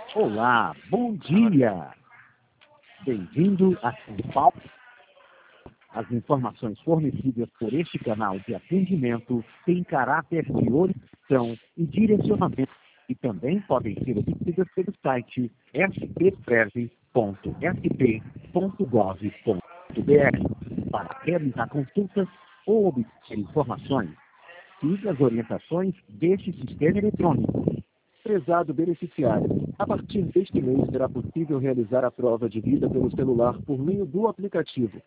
Olá, bom dia! Bem-vindo a São Paulo. As informações fornecidas por este canal de atendimento têm caráter de orientação e direcionamento e também podem ser obtidas pelo site spprev.sp.gov.br. Para realizar consultas ou obter informações, siga as orientações deste sistema eletrônico. Prezado beneficiário, a partir deste mês será possível realizar a prova de vida pelo celular por meio do aplicativo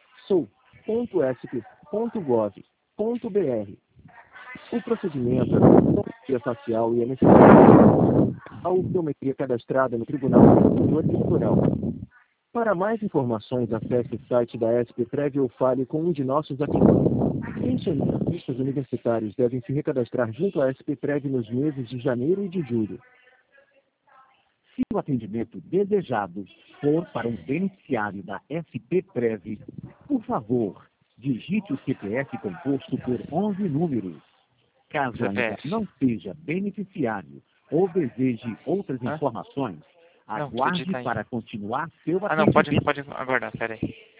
sou.sp.gov.br. O procedimento é biometria facial e é necessário a biometria cadastrada no Tribunal Superior Eleitoral. Para mais informações, acesse o site da SPPrev ou fale com um de nossos atendentes. Pensionistas universitários devem se recadastrar junto à SPPrev nos meses de janeiro e de julho. Se o atendimento desejado for para um beneficiário da SPPrev, por favor, digite o CPF composto por 11 números. Caso ainda não seja beneficiário ou deseje outras informações, aguarde para continuar seu atendimento. Não, pode aguardar, peraí.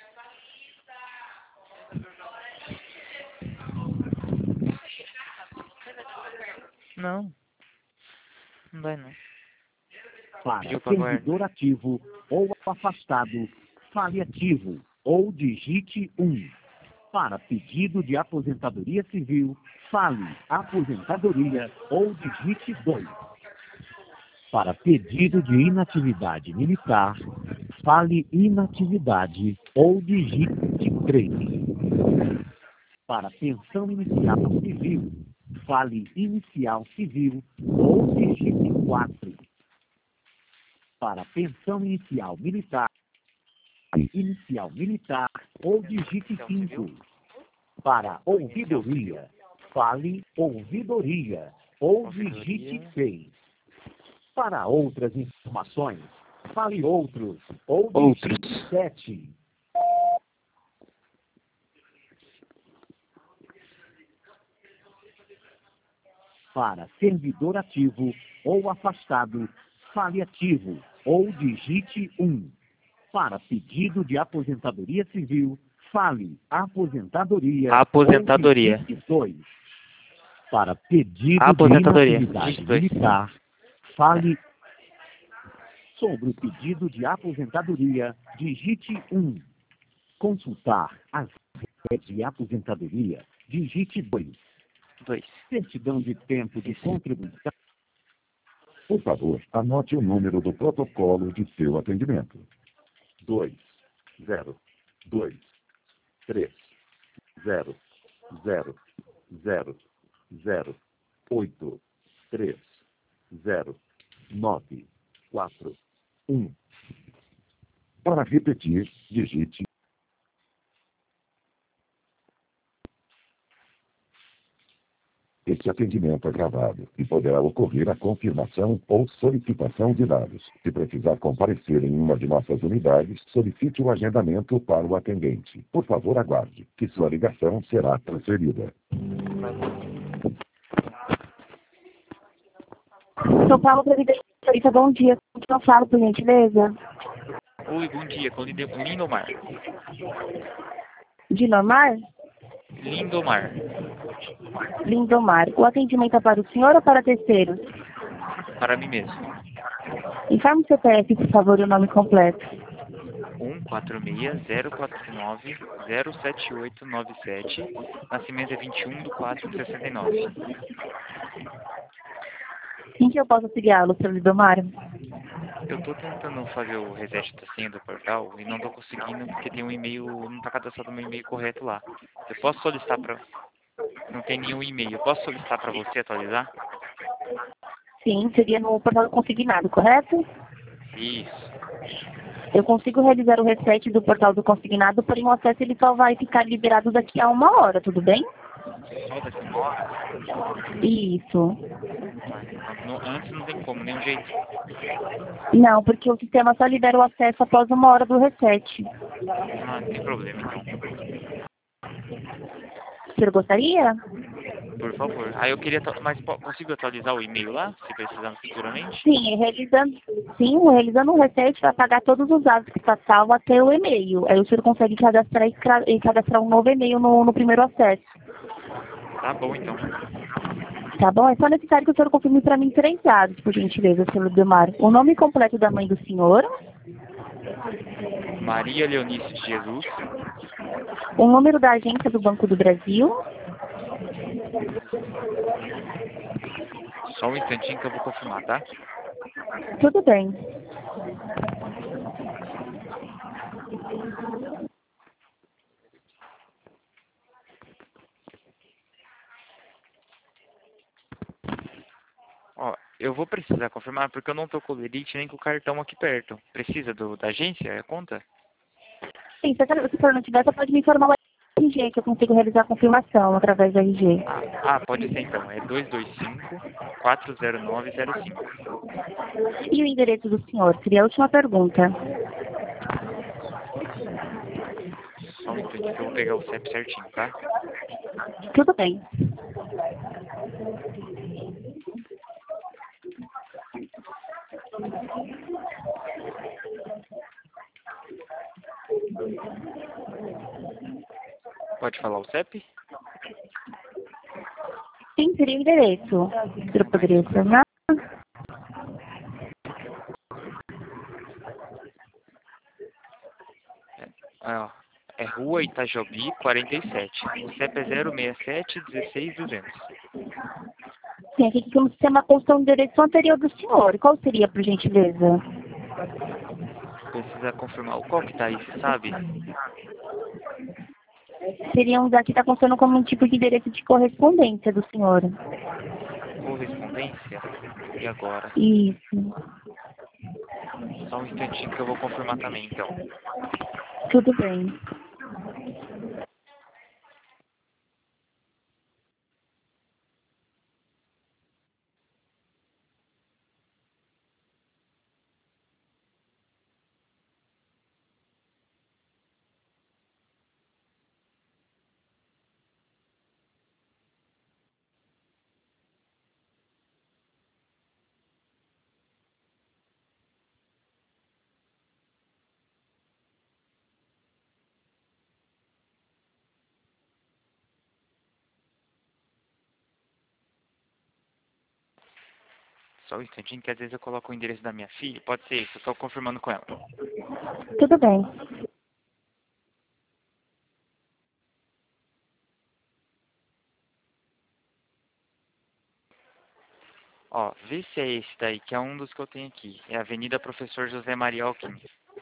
Não vai não. Para servidor ativo ou afastado, fale ativo ou digite 1. Para pedido de aposentadoria civil, fale aposentadoria ou digite 2. Para pedido de inatividade militar, fale inatividade ou digite 3. Para pensão inicial civil, fale inicial civil ou digite 4. Para pensão inicial militar ou digite 5. Para ouvidoria, fale ouvidoria ou digite 6. Para outras informações, fale outros ou digite 7. Para servidor ativo ou afastado, fale ativo ou digite 1. Para pedido de aposentadoria civil, fale aposentadoria. Aposentadoria. Ou digite 2. Para pedido de inatividade militar, fale sobre o pedido de aposentadoria, digite 1. Consultar as regras de aposentadoria, digite 2. Certidão de tempo de contribuição. Por favor, anote o número do protocolo de seu atendimento. 2, 0, 2, 3, 0, 0, 0, 0, 8, 3, 0, 9, 4, 1. Para repetir, digite. Este atendimento é gravado e poderá ocorrer a confirmação ou solicitação de dados. Se precisar comparecer em uma de nossas unidades, solicite o agendamento para o atendente. Por favor, aguarde, que sua ligação será transferida. São Paulo, Previdência, bom dia. Como eu falo, por gentileza? Oi, bom dia, com Lindomar. Dinomar? Lindomar. Lindomar. O atendimento é para o senhor ou para terceiros? Para mim mesmo. Informe o CPF, por favor, e o nome completo. 146-049-07897. Nascimento é 21/4/69. Em que eu posso auxiliá-lo, senhor Lindomar? Eu estou tentando fazer o reset da senha do portal e não estou conseguindo porque tem um e-mail, não está cadastrado o meu e-mail correto lá. Eu posso solicitar para... Não tem nenhum e-mail. Eu posso solicitar para você atualizar? Sim, seria no portal consignado, correto? Isso. Eu consigo realizar o reset do portal do consignado, porém o acesso ele só vai ficar liberado daqui a 1 hora, tudo bem? Só daqui a 1 hora? Isso. Antes não tem como, nenhum jeito. Não, porque o sistema só libera o acesso após 1 hora do reset. Não tem problema, então. O senhor gostaria? Por favor. Aí eu queria... Mas consigo atualizar o e-mail lá, se precisar futuramente? Realizando um reset, vai pagar todos os dados que está salvo até o e-mail. Aí o senhor consegue cadastrar e cadastrar um novo e-mail no primeiro acesso. Tá bom, então. Tá bom? É só necessário que o senhor confirme para mim 3 dados, por gentileza, senhor Demar. O nome completo da mãe do senhor, Maria Leonice de Jesus. o número da agência do Banco do Brasil. Só um instantinho que eu vou confirmar, tá? Tudo bem. Ó, eu vou precisar confirmar porque eu não tô com o lerite nem com o cartão aqui perto. Precisa da agência, a conta? Sim, se o senhor não tiver, você pode me informar o RG, que eu consigo realizar a confirmação através do RG. Pode ser então. É 225-40905. E o endereço do senhor? Seria a última pergunta. Só um instantinho que eu vou pegar o CEP certinho, tá? Tudo bem. Pode falar o CEP? Sim, seria o endereço. O senhor poderia informar? É Rua Itajobi, 47. O CEP é 067-16-200. Sim, aqui que o sistema consta o endereço anterior do senhor. Qual seria, por gentileza? Precisa confirmar. Qual que tá aí, você sabe? Seria um daqui está constando como um tipo de endereço de correspondência do senhor. Correspondência? E agora? Isso. Só um instantinho que eu vou confirmar também, então. Tudo bem. Só um instantinho que às vezes eu coloco o endereço da minha filha. Pode ser isso, eu tô confirmando com ela. Tudo bem. Ó, vê se é esse daí, que é um dos que eu tenho aqui. É a Avenida Professor José Maria Alckmin.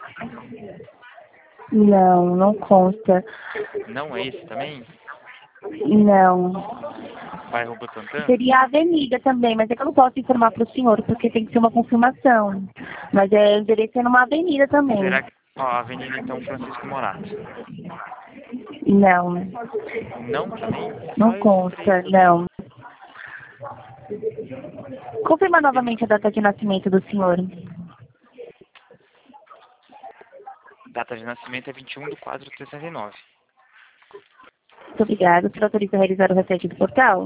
Não, não consta. Não é esse também? Não. Bairro Butantã? Seria a avenida também, mas é que eu não posso informar para o senhor, porque tem que ser uma confirmação. Mas o endereço é numa avenida também. Será que... Ó, a Avenida, então, Francisco Morato. Não. Não também? Não Só esses consta, três. não. Confirma novamente a data de nascimento do senhor. Data de nascimento é 21/4/69. Muito obrigada. O senhor autoriza a realizar o reset do portal?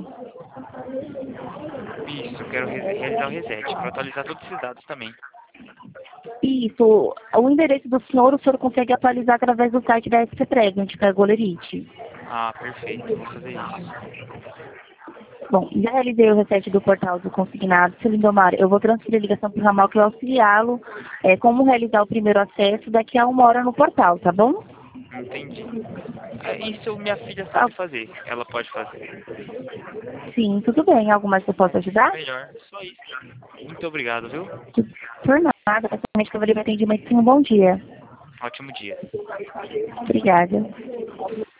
Isso, eu quero realizar o reset, para atualizar todos esses dados também. Isso. O endereço do senhor, o senhor consegue atualizar através do site da SP Present, que é a Golerite. Perfeito, eu vou fazer isso. Bom, já realizei o reset do portal do consignado. Seu Lindomar, eu vou transferir a ligação para o ramal que vai auxiliá-lo como realizar o primeiro acesso daqui a 1 hora no portal, tá bom? Entendi. Isso minha filha sabe fazer. Ela pode fazer. Sim, tudo bem. Algo mais que eu possa ajudar? Melhor, só isso. Muito obrigado, viu? Por nada. Praticamente que eu vou atendimento. Sim, um bom dia. Ótimo dia. Obrigada.